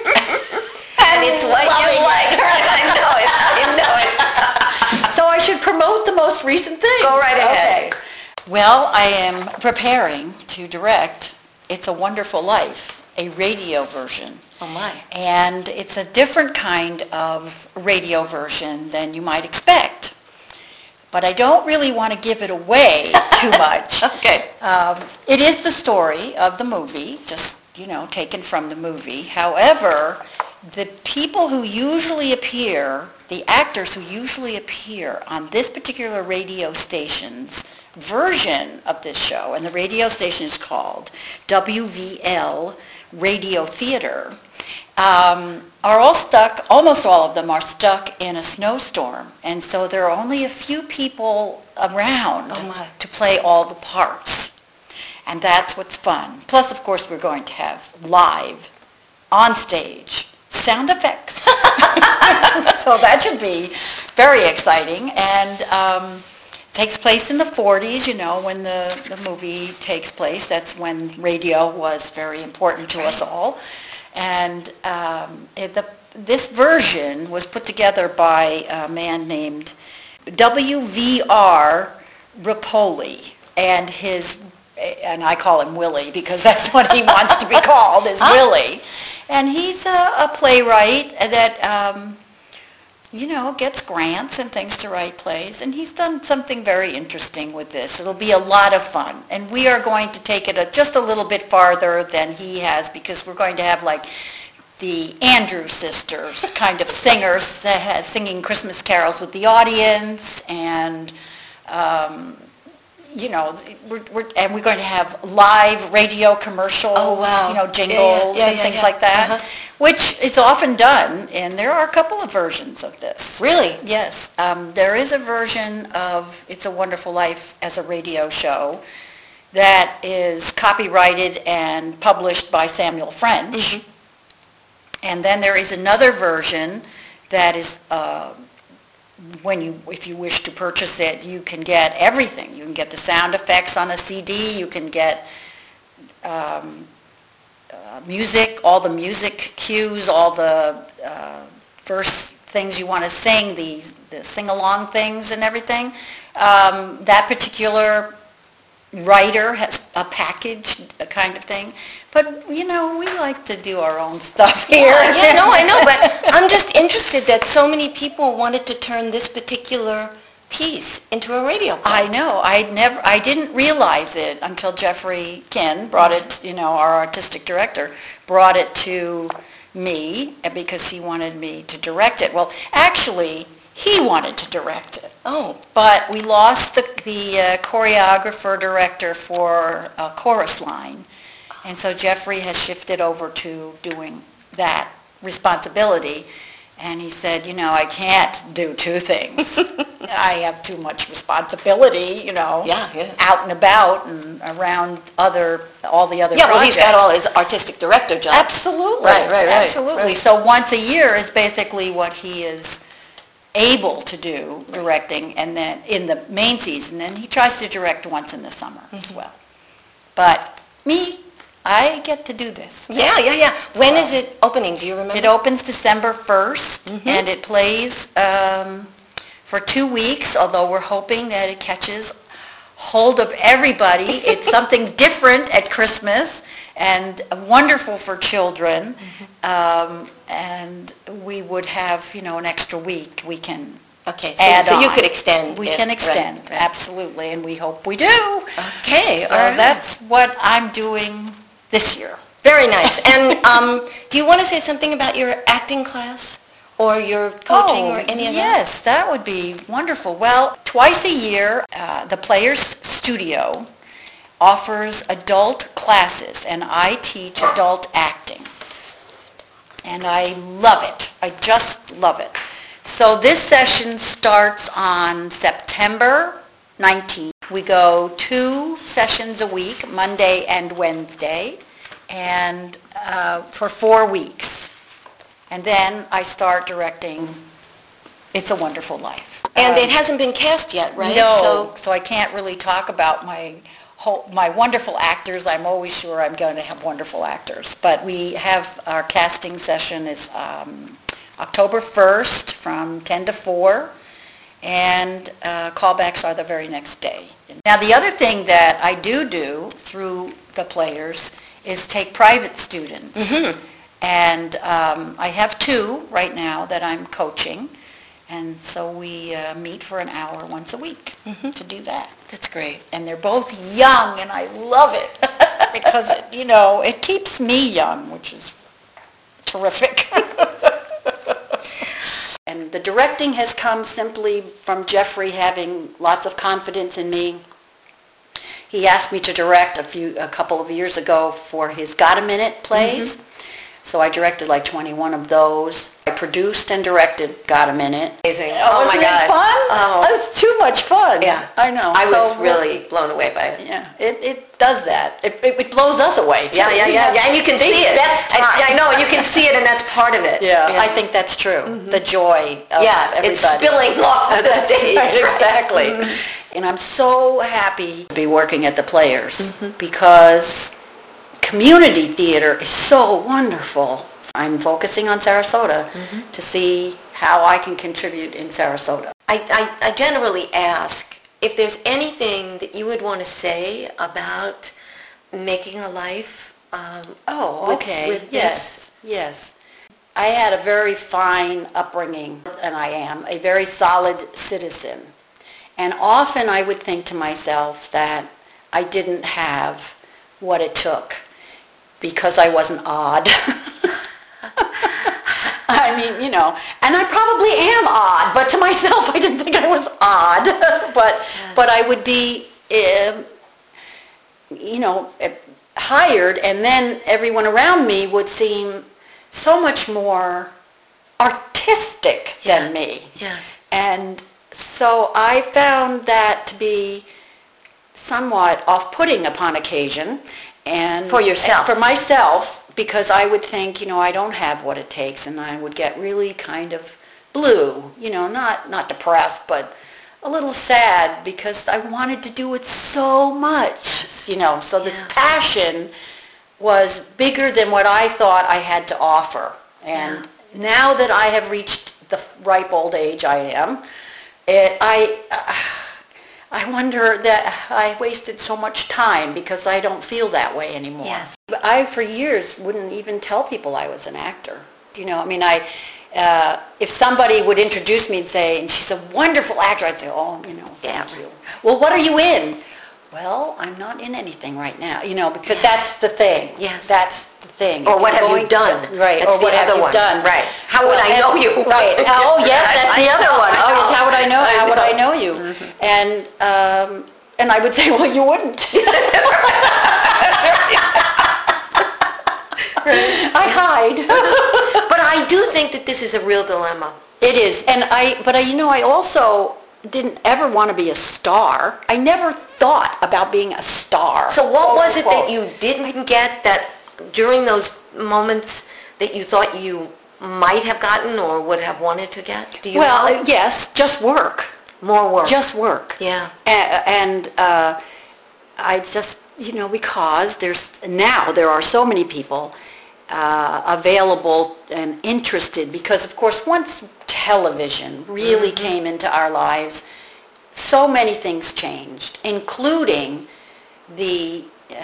Speaker 4: And it's what you like. I know it.
Speaker 3: So I should promote the most recent thing.
Speaker 4: Go right ahead.
Speaker 3: Okay. Well, I am preparing to direct It's a Wonderful Life, a radio version.
Speaker 4: Oh my.
Speaker 3: And it's a different kind of radio version than you might expect. But I don't really want to give it away too much.
Speaker 4: Okay.
Speaker 3: It is the story of the movie, just, taken from the movie. However, the people who usually appear, the actors who usually appear on this particular radio station's version of this show, and the radio station is called WVL Radio Theater, are all stuck, almost all of them are stuck in a snowstorm. And so there are only a few people around to play all the parts. And that's what's fun. Plus, of course, we're going to have live, on stage, sound effects. So that should be very exciting. And it takes place in the 40s, when the movie takes place. That's when radio was very important to us all. And this version was put together by a man named W.V.R. Rapoli, and I call him Willie because that's what he wants to be called, is Willie. And he's a playwright that, gets grants and things to write plays, and he's done something very interesting with this. It'll be a lot of fun, and we are going to take it just a little bit farther than he has, because we're going to have the Andrews sisters, kind of singers, singing Christmas carols with the audience, and and we're going to have live radio commercials,
Speaker 4: Oh, wow.
Speaker 3: jingles
Speaker 4: Yeah,
Speaker 3: and
Speaker 4: yeah,
Speaker 3: things
Speaker 4: yeah.
Speaker 3: like that,
Speaker 4: Uh-huh.
Speaker 3: which is often done, and there are a couple of versions of this.
Speaker 4: Really?
Speaker 3: Yes. There is a version of It's a Wonderful Life as a radio show that is copyrighted and published by Samuel French.
Speaker 4: Mm-hmm.
Speaker 3: And then there is another version that is, if you wish to purchase it, you can get everything. You can get the sound effects on a CD. You can get music, all the music cues, all the first things you want to sing, the sing-along things and everything. That particular writer has a packaged kind of thing. But, we like to do our own stuff here.
Speaker 4: Yeah, no, I know, but I'm just interested that so many people wanted to turn this particular piece into a radio play.
Speaker 3: I know. I didn't realize it until Jeffrey Kinn brought it, our artistic director, brought it to me because he wanted me to direct it. Well, actually, he wanted to direct it.
Speaker 4: Oh.
Speaker 3: But we lost the choreographer director for Chorus Line. And so Jeffrey has shifted over to doing that responsibility. And he said, I can't do two things. I have too much responsibility,
Speaker 4: Yeah.
Speaker 3: out and about and around all the other
Speaker 4: Yeah,
Speaker 3: projects.
Speaker 4: well, he's got all his artistic director jobs.
Speaker 3: Absolutely.
Speaker 4: Right.
Speaker 3: Absolutely.
Speaker 4: Right.
Speaker 3: So once a year is basically what he is able to do directing, and then in the main season, and he tries to direct once in the summer as well. But me, I get to do this.
Speaker 4: Yeah. When is it opening? Do you remember?
Speaker 3: It opens December 1st, and it plays for 2 weeks, although we're hoping that it catches hold of everybody. It's something different at Christmas and wonderful for children. And we would have, an extra week we can
Speaker 4: Okay,
Speaker 3: add
Speaker 4: so you
Speaker 3: on.
Speaker 4: could extend
Speaker 3: We
Speaker 4: it.
Speaker 3: can extend,
Speaker 4: Right.
Speaker 3: absolutely, and we hope we do.
Speaker 4: Okay,
Speaker 3: So
Speaker 4: all right.
Speaker 3: that's what I'm doing this year.
Speaker 4: Very nice. And do you want to say something about your acting class or your coaching or any of that?
Speaker 3: Yes, that would be wonderful. Well, twice a year, the Players Studio offers adult classes, and I teach adult acting. And I love it. I just love it. So this session starts on September 19th. We go 2 sessions a week, Monday and Wednesday, and for 4 weeks. And then I start directing It's a Wonderful Life.
Speaker 4: And it hasn't been cast yet, right?
Speaker 3: No, so I can't really talk about my wonderful actors. I'm always sure I'm going to have wonderful actors. But we have our casting session is October 1st from 10 to 4, and callbacks are the very next day. Now, the other thing that I do through the Players is take private students. And I have 2 right now that I'm coaching. And so we meet for an hour once a week to do that.
Speaker 4: That's great.
Speaker 3: And they're both young, and I love it because, it keeps me young, which is terrific. And the directing has come simply from Jeffrey having lots of confidence in me. He asked me to direct a couple of years ago for his Got a Minute plays. So I directed like 21 of those. I produced and directed Got a Minute.
Speaker 4: Amazing.
Speaker 3: Oh,
Speaker 4: my
Speaker 3: wasn't
Speaker 4: God.
Speaker 3: it fun?
Speaker 4: Oh.
Speaker 3: It's too much fun.
Speaker 4: Yeah.
Speaker 3: I know.
Speaker 4: I was
Speaker 3: So,
Speaker 4: really blown away by it.
Speaker 3: Yeah, it does that. It blows us away, too.
Speaker 4: Yeah, and you can see it.
Speaker 3: Best time.
Speaker 4: I know, you can see it, and that's part of it.
Speaker 3: Yeah, I think that's true. The joy of everybody.
Speaker 4: it's spilling off of the
Speaker 3: That's
Speaker 4: stage.
Speaker 3: right, exactly. And I'm so happy to be working at the Players because community theater is so wonderful. I'm focusing on Sarasota to see how I can contribute in Sarasota.
Speaker 4: I generally ask if there's anything that you would want to say about making a life with this.
Speaker 3: Yes. I had a very fine upbringing, and I am a very solid citizen. And often I would think to myself that I didn't have what it took because I wasn't odd. I mean, and I probably am odd, but to myself I didn't think I was odd. But I would be um, you know, hired, and then everyone around me would seem so much more artistic than me.
Speaker 4: Yes.
Speaker 3: And so I found that to be somewhat off-putting upon occasion. And
Speaker 4: For yourself.
Speaker 3: For myself, because I would think, I don't have what it takes, and I would get really kind of blue, not depressed, but a little sad because I wanted to do it so much, so this passion was bigger than what I thought I had to offer. And now that I have reached the ripe old age I am, I wonder that I wasted so much time because I don't feel that way anymore.
Speaker 4: Yes.
Speaker 3: But I, for years, wouldn't even tell people I was an actor. If somebody would introduce me and say, and she's a wonderful actor, I'd say, thank you. Well, what are you in? Well, I'm not in anything right now, because that's the thing.
Speaker 4: Yes.
Speaker 3: That's the thing.
Speaker 4: Or what have you done?
Speaker 3: Right.
Speaker 4: That's
Speaker 3: or what have you
Speaker 4: one.
Speaker 3: done?
Speaker 4: Right. How would I know you?
Speaker 3: Right. Oh, yes, that's the other one.
Speaker 4: I know.
Speaker 3: How would I know? How would I know you?
Speaker 4: Mm-hmm.
Speaker 3: And I would say, well, you wouldn't. I hide.
Speaker 4: But I do think that this is a real dilemma.
Speaker 3: It is. I also didn't ever want to be a star. I never thought about being a star.
Speaker 4: So what was it that you didn't get that during those moments that you thought you might have gotten or would have wanted to get? Do you know?
Speaker 3: Yes, just work.
Speaker 4: More work.
Speaker 3: Just work.
Speaker 4: Yeah.
Speaker 3: And I just, because there are so many people available and interested, because of course once television really came into our lives, so many things changed, including the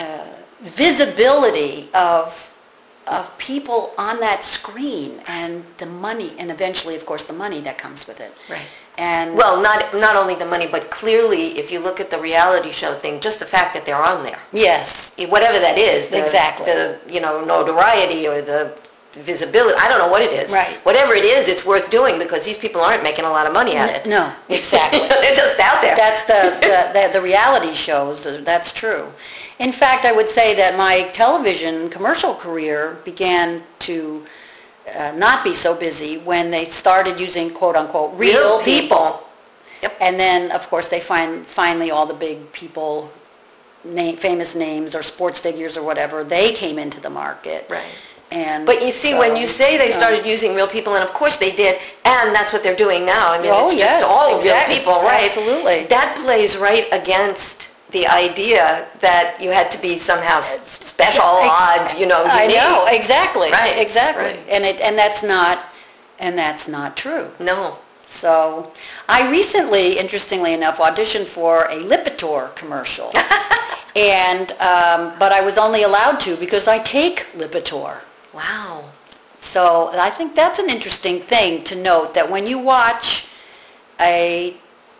Speaker 3: visibility of people on that screen and the money, and eventually of course the money that comes with it.
Speaker 4: Right.
Speaker 3: And
Speaker 4: well, not only the money, but clearly if you look at the reality show thing, just the fact that they're on there.
Speaker 3: yes,
Speaker 4: Whatever that is.
Speaker 3: Exactly.
Speaker 4: The notoriety or the visibility, I don't know what it is.
Speaker 3: Right.
Speaker 4: Whatever it is, it's worth doing because these people aren't making a lot of money at it.
Speaker 3: no, exactly.
Speaker 4: They're just out there.
Speaker 3: That's the reality shows. That's true. In fact, I would say that my television commercial career began to not be so busy when they started using quote unquote real people.
Speaker 4: Yep.
Speaker 3: And then of course they finally all the big people, famous names or sports figures or whatever, they came into the market.
Speaker 4: Right.
Speaker 3: But
Speaker 4: you see, when you say they started using real people, and of course they did, and that's what they're doing now. I mean, it's just all
Speaker 3: exactly.
Speaker 4: real people, right?
Speaker 3: Absolutely.
Speaker 4: That plays right against the idea that you had to be somehow special, odd, unique.
Speaker 3: I know, exactly.
Speaker 4: Right.
Speaker 3: Exactly.
Speaker 4: Right.
Speaker 3: And that's not true.
Speaker 4: No.
Speaker 3: So I recently, interestingly enough, auditioned for a Lipitor commercial. And but I was only allowed to because I take Lipitor.
Speaker 4: Wow.
Speaker 3: So I think that's an interesting thing to note, that when you watch a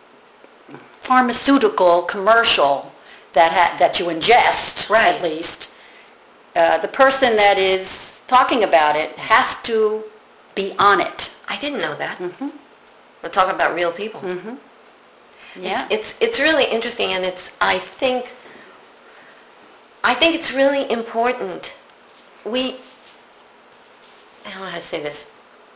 Speaker 3: pharmaceutical commercial that you ingest,
Speaker 4: Right.
Speaker 3: at least, the person that is talking about it has to be on it.
Speaker 4: I didn't know that.
Speaker 3: Mm-hmm.
Speaker 4: We're talking about real people.
Speaker 3: Mm-hmm. Yeah.
Speaker 4: It's really interesting, and I think it's really important. I don't know how to say this.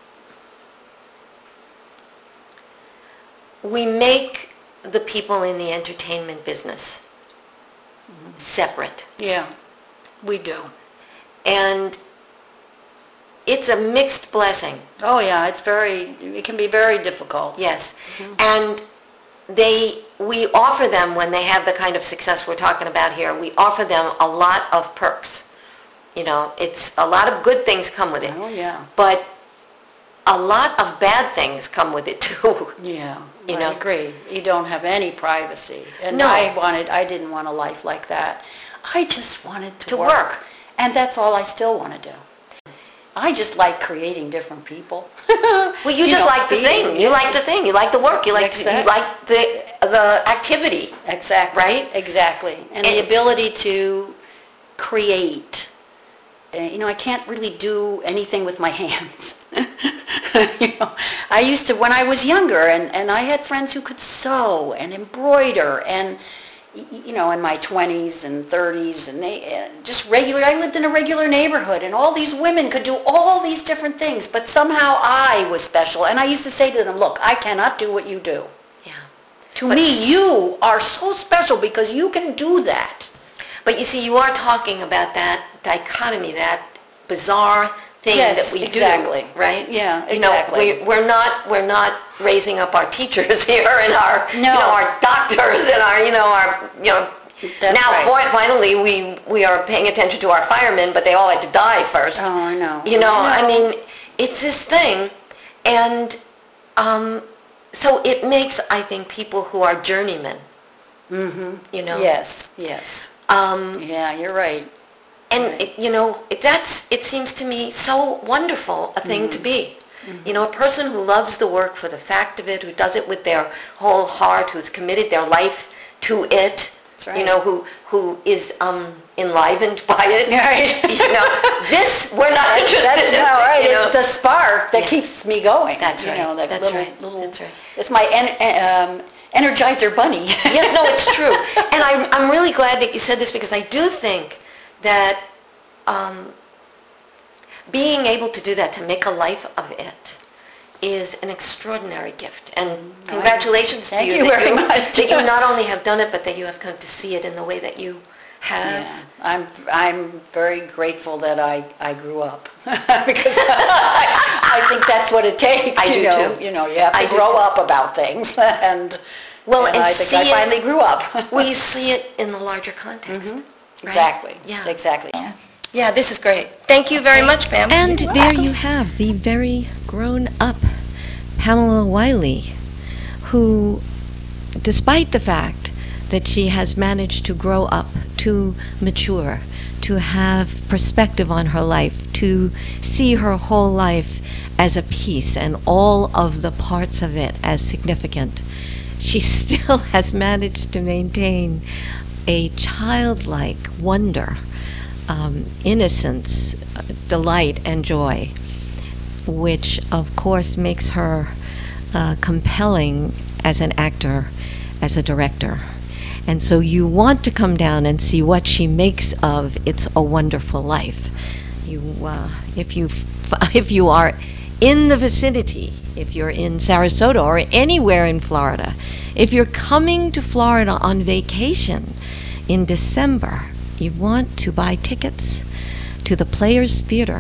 Speaker 4: We make the people in the entertainment business separate.
Speaker 3: Yeah, we do.
Speaker 4: And it's a mixed blessing.
Speaker 3: Oh yeah, it can be very difficult.
Speaker 4: Yes. And we offer them, when they have the kind of success we're talking about here, we offer them a lot of perks. It's a lot of good things come with it.
Speaker 3: Oh yeah.
Speaker 4: But a lot of bad things come with it too.
Speaker 3: Yeah,
Speaker 4: You
Speaker 3: I
Speaker 4: know?
Speaker 3: agree. You don't have any privacy. And
Speaker 4: No.
Speaker 3: I didn't want a life like that. I just wanted to
Speaker 4: work.
Speaker 3: And that's all I still want to do. I just like creating different people.
Speaker 4: Well, you just like the thing. You like the thing. You like the work. You like the activity.
Speaker 3: Exactly.
Speaker 4: Right?
Speaker 3: Exactly. And the ability to create. I can't really do anything with my hands. I used to when I was younger, and I had friends who could sew and embroider, and in my 20s and 30s, and I lived in a regular neighborhood, and all these women could do all these different things, but somehow I was special. And I used to say to them, look, I cannot do what you do.
Speaker 4: Yeah.
Speaker 3: To me, you are so special because you can do that.
Speaker 4: But you see, you are talking about that dichotomy, that bizarre thing that we
Speaker 3: exactly.
Speaker 4: do, right?
Speaker 3: Yeah, exactly.
Speaker 4: We're not raising up our teachers here and our our doctors and our
Speaker 3: That's
Speaker 4: now
Speaker 3: right.
Speaker 4: finally we are paying attention to our firemen, but they all had to die first.
Speaker 3: Oh, I know.
Speaker 4: I mean, it's this thing, and so it makes, I think, people who are journeymen.
Speaker 3: Mm-hmm. Yes. Yeah, you're right.
Speaker 4: And
Speaker 3: Right.
Speaker 4: it seems to me so wonderful a thing to be.
Speaker 3: Mm-hmm.
Speaker 4: A person who loves the work for the fact of it, who does it with their whole heart, who's committed their life to it.
Speaker 3: That's right.
Speaker 4: Who is enlivened by it.
Speaker 3: Right.
Speaker 4: This we're not interested in.
Speaker 3: No, right. It's the spark that keeps me going.
Speaker 4: That's right.
Speaker 3: That
Speaker 4: That's
Speaker 3: little,
Speaker 4: right.
Speaker 3: little.
Speaker 4: That's right.
Speaker 3: It's my Energizer bunny.
Speaker 4: Yes, no, it's true. And I'm really glad that you said this, because I do think that being able to do that, to make a life of it, is an extraordinary gift. And congratulations to you.
Speaker 3: Thank you very much.
Speaker 4: That you not only have done it, but that you have come to see it in the way that you have.
Speaker 3: Yeah. I'm very grateful that I grew up because I think that's what it takes.
Speaker 4: I do too.
Speaker 3: You have to grow up about things, and I think I finally grew up.
Speaker 4: Well, you see it in the larger context.
Speaker 3: Mm-hmm.
Speaker 4: Right?
Speaker 3: Exactly.
Speaker 4: Yeah.
Speaker 3: Exactly.
Speaker 4: Yeah, this is great. Thank you very much, Pam.
Speaker 1: And there you have the very grown-up Pamela Wiley, who, despite the fact that she has managed to grow up, to mature, to have perspective on her life, to see her whole life as a piece and all of the parts of it as significant, she still has managed to maintain a childlike wonder, innocence, delight, and joy, which of course makes her compelling as an actor, as a director. And so you want to come down and see what she makes of It's a Wonderful Life. If you are in the vicinity, if you're in Sarasota or anywhere in Florida, if you're coming to Florida on vacation in December, you want to buy tickets to the Players Theater.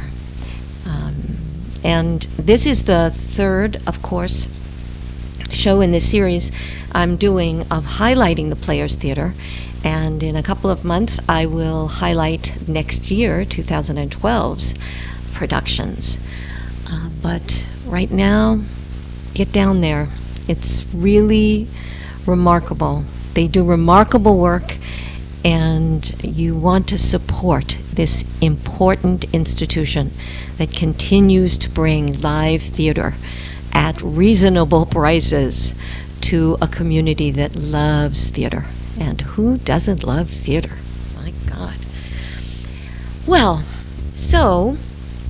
Speaker 1: And this is the third, of course, show in this series I'm doing of highlighting the Players Theater. And in a couple of months, I will highlight next year, 2012's productions. But right now, get down there. It's really remarkable. They do remarkable work, and you want to support this important institution that continues to bring live theater at reasonable prices to a community that loves theater. And who doesn't love theater? My God. Well, so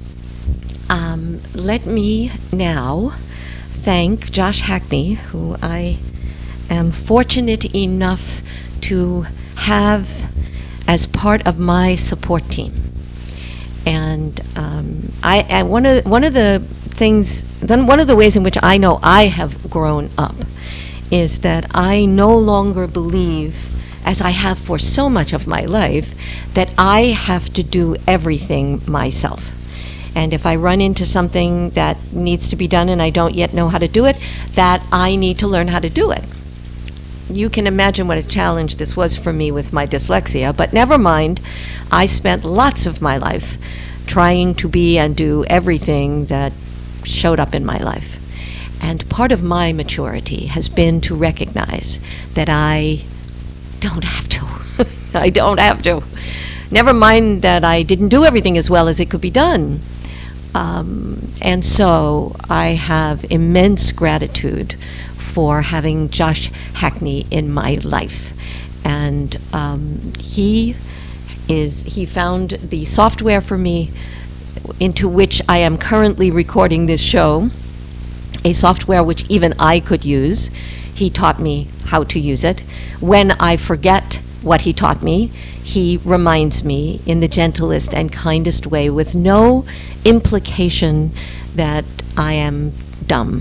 Speaker 1: let me now thank Josh Hackney, who I am fortunate enough to have as part of my support team. And one of the ways in which I know I have grown up is that I no longer believe, as I have for so much of my life, that I have to do everything myself. And if I run into something that needs to be done and I don't yet know how to do it, that I need to learn how to do it. You can imagine what a challenge this was for me with my dyslexia, but never mind. I spent lots of my life trying to be and do everything that showed up in my life. And part of my maturity has been to recognize that I don't have to. I don't have to. Never mind that I didn't do everything as well as it could be done. And so I have immense gratitude for having Josh Hackney in my life. And he found the software for me into which I am currently recording this show, a software which even I could use. he taught me how to use it. When I forget what he taught me, he reminds me in the gentlest and kindest way with no implication that I am dumb.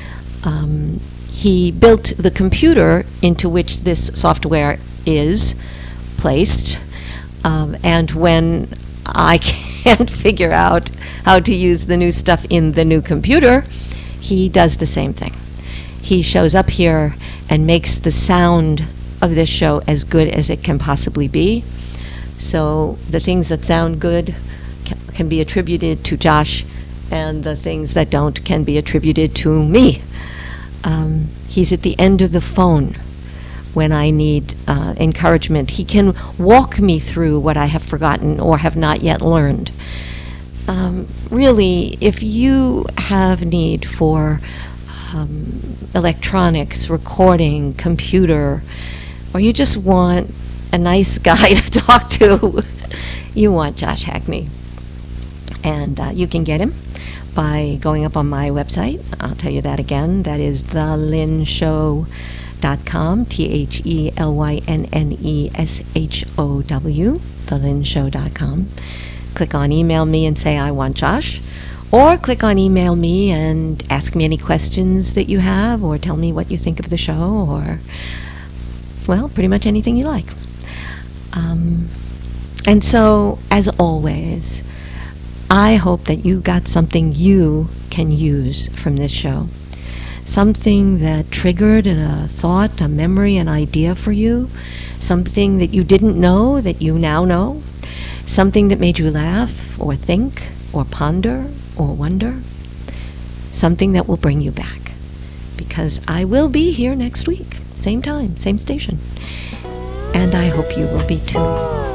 Speaker 1: He built the computer into which this software is placed, and when I can't figure out how to use the new stuff in the new computer, he does the same thing. He shows up here and makes the sound of this show as good as it can possibly be. So the things that sound good can be attributed to Josh, and the things that don't can be attributed to me. He's at the end of the phone when I need encouragement. He can walk me through what I have forgotten or have not yet learned. Really, if you have need for electronics, recording, computer, or you just want a nice guy to talk to, you want Josh Hackney. And you can get him by going up on my website. I'll tell you that again. That is thelynshow.com, TheLynneshow, thelynshow.com. Click on email me and say I want Josh, or click on email me and ask me any questions that you have, or tell me what you think of the show, or, well, pretty much anything you like. And so, as always, I hope that you got something you can use from this show. Something that triggered a thought, a memory, an idea for you. Something that you didn't know that you now know. Something that made you laugh or think or ponder or wonder. Something that will bring you back. Because I will be here next week. Same time, same station. And I hope you will be too.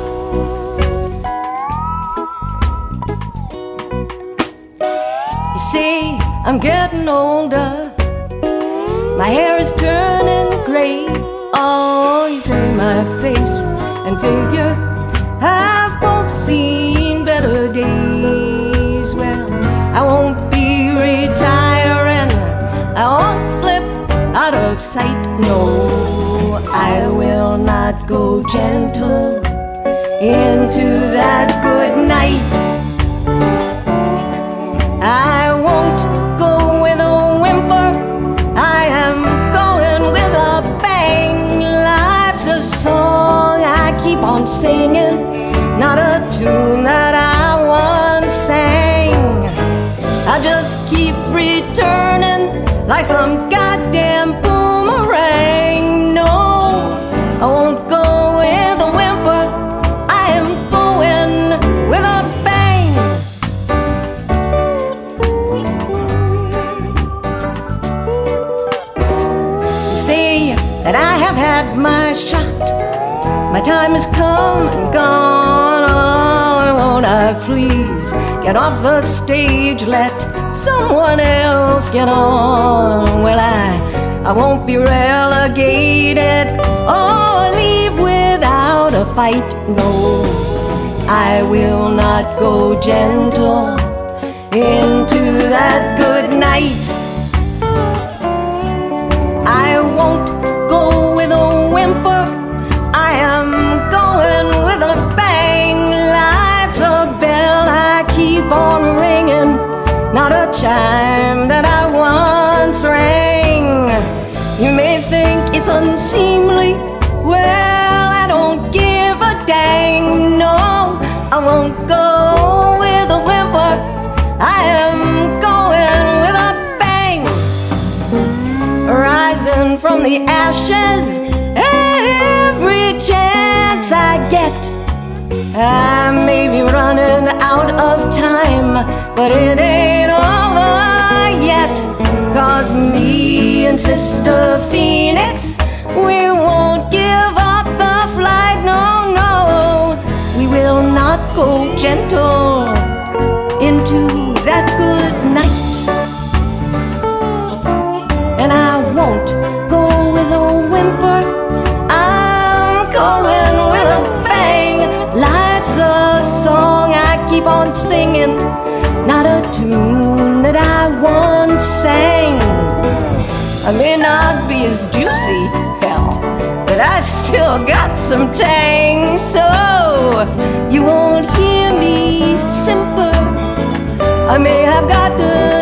Speaker 2: You see, I'm getting older. My hair is turning gray. Oh, you say my face and figure have both seen better days. Well, I won't be retiring. I won't slip out of sight. No, I will not go gentle into that good night. I won't go with a whimper. I am going with a bang. Life's a song I keep on singing, not a tune that I once sang. I just keep returning like some goddamn boomerang. No, I won't go with a whimper. I am going with a bang. You see that I have had my shot. My time has come and gone. Oh, won't I please get off the stage, let someone else get on? Well, I won't be relegated or leave without a fight. No, I will not go gentle into that good night. I won't go with a whimper. I am going with a bang. Life's a bell I keep on ringing, not a chime that I once rang. You may think it's unseemly. Well, I don't give a dang. No, I won't go with a whimper. I am going with a bang. Rising from the ashes every chance I get. I may be running out of time, but it ain't over yet. 'Cause me and Sister Phoenix, we won't give up the flight. No, no, we will not go gentle into that good night. And I won't go with a whimper. I'm going with a bang. Life's a song I keep on singing, not a tune that I once sang. I may not be as was juicy, hell, but I still got some tang. So you won't hear me simper. I may have gotten